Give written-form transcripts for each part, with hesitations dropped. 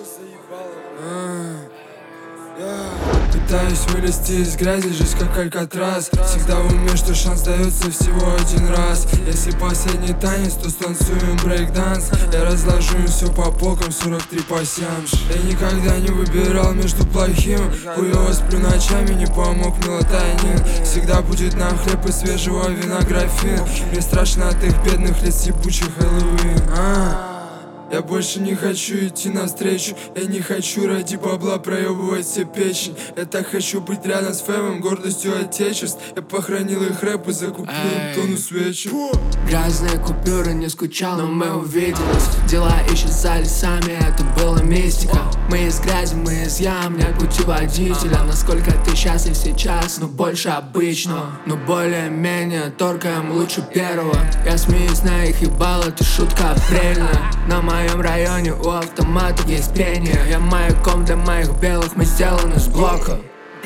Пытаюсь вылезти из грязи, жизнь как Алькатрас. Всегда в уме, что шанс дается всего один раз. Если последний танец, то станцуем брейк-данс. Я разложу им все по полкам, 43 пассианж. Я никогда не выбирал между плохим. Хуёво сплю ночами, не помог мелатонин. Всегда будет нам хлеб и свежего вина графин. Мне страшно от их бедных лиц, ебучих Хэллоуин. Я больше не хочу идти навстречу. Я не хочу ради бабла проебывать все печень. Я так хочу быть рядом с фэмом, гордостью отечеств. Я похоронил их рэп и закупил тонну свечи. Грязные купюры, не скучал, но мы увиделись. Дела исчезали сами, это была мистика. Мы из грязи, мы из ям, нет путеводителя. Насколько ты счастлив сейчас, но больше обычного. Но более-менее торкаем лучше первого. Я смеюсь на их ебало, это шутка апрельная. На моем районе у автоматов есть пение. Я маяком для моих белых, мы сделаны с блока.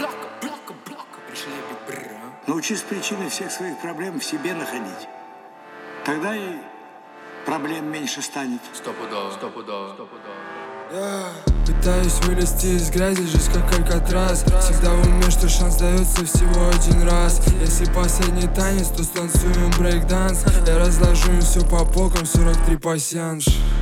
Научись причины всех своих проблем в себе находить. Тогда и проблем меньше станет. Стопудово. Пытаюсь вылезти из грязи, жизнь как Алькатрас. Всегда в уме, что шанс дается всего один раз. Если последний танец, то станцуем брейк-данс. Я разложу им все по полкам, 43 пассианж.